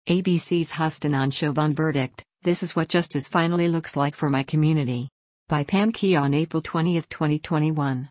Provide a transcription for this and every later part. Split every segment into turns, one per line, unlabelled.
ABC's Hostin on Chauvin verdict, This is what justice finally looks like for my community. By Pam Key on April 20, 2021.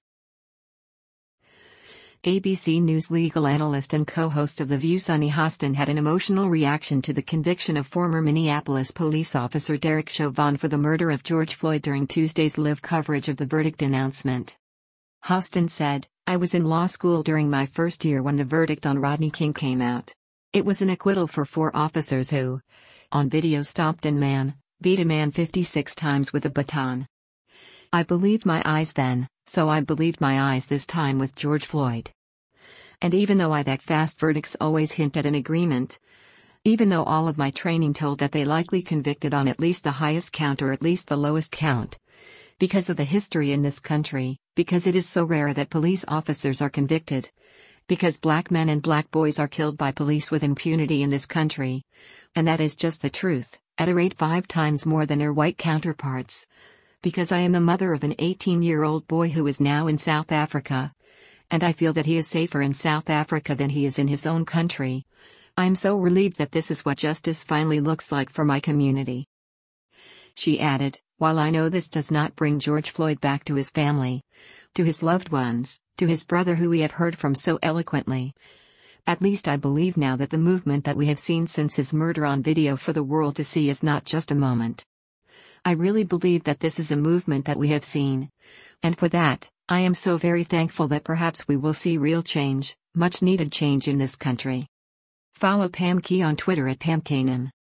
ABC News legal analyst and co-host of The View Sunny Hostin had an emotional reaction to the conviction of former Minneapolis police officer Derek Chauvin for the murder of George Floyd during Tuesday's live coverage of the verdict announcement. Hostin said, I was in law school during my first year when the verdict on Rodney King came out. It was an acquittal for 4 officers who, on video, stopped and beat a man 56 times with a baton. I believed my eyes then, so I believed my eyes this time with George Floyd. And even though that fast verdicts always hint at an agreement, even though all of my training told that they likely convicted on at least the highest count or at least the lowest count, because of the history in this country, because it is so rare that police officers are convicted, because black men and black boys are killed by police with impunity in this country, and that is just the truth, at a rate 5 times more than their white counterparts. Because I am the mother of an 18-year-old boy who is now in South Africa, and I feel that he is safer in South Africa than he is in his own country. I am so relieved that this is what justice finally looks like for my community. She added, while I know this does not bring George Floyd back to his family, to his loved ones, to his brother who we have heard from so eloquently, at least I believe now that the movement that we have seen since his murder on video for the world to see is not just a moment. I really believe that this is a movement that we have seen. And for that, I am so very thankful that perhaps we will see real change, much needed change in this country. Follow Pam Key on Twitter at PamKanan.